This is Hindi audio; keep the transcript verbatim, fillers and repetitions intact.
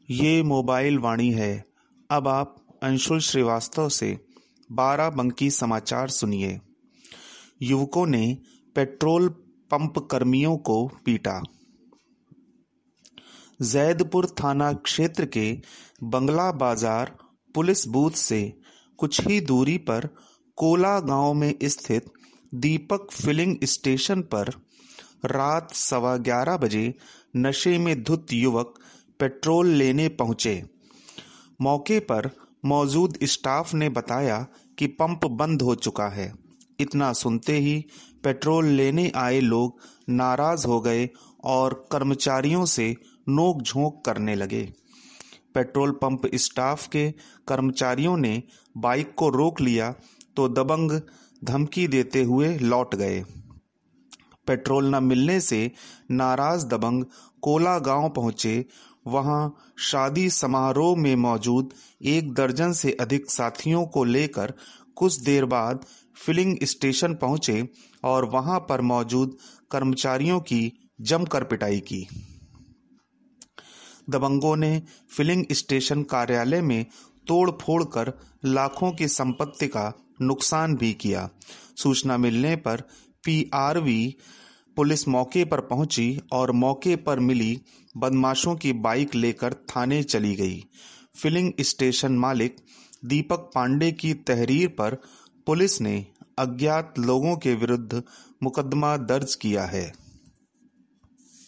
ये मोबाइल वाणी है। अब आप अंशुल श्रीवास्तव से बाराबंकी समाचार सुनिए। युवकों ने पेट्रोल पंप कर्मियों को पीटा। जैदपुर थाना क्षेत्र के बंगला बाजार पुलिस बूथ से कुछ ही दूरी पर कोला गांव में स्थित दीपक फिलिंग स्टेशन पर रात सवा ग्यारह बजे नशे में धुत युवक पेट्रोल लेने पहुंचे। मौके पर मौजूद स्टाफ ने बताया कि पंप बंद हो चुका है। इतना सुनते ही पेट्रोल लेने आए लोग नाराज हो गए और कर्मचारियों से नोक-झोंक करने लगे। पेट्रोल पंप स्टाफ के कर्मचारियों ने बाइक को रोक लिया तो दबंग धमकी देते हुए लौट गए। पेट्रोल न मिलने से नाराज दबंग कोला गांव पहुंचे। वहां शादी समारोह में मौजूद एक दर्जन से अधिक साथियों को लेकर कुछ देर बाद फिलिंग स्टेशन पहुंचे और वहां पर मौजूद कर्मचारियों की जमकर पिटाई की। दबंगों ने फिलिंग स्टेशन कार्यालय में तोड़-फोड़ कर लाखों की संपत्ति का नुकसान भी किया। सूचना मिलने पर पीआरवी पुलिस मौके पर पहुंची और मौके पर मिली बदमाशों की बाइक लेकर थाने चली गई। फिलिंग स्टेशन मालिक दीपक पांडे की तहरीर पर पुलिस ने अज्ञात लोगों के विरुद्ध मुकदमा दर्ज किया है।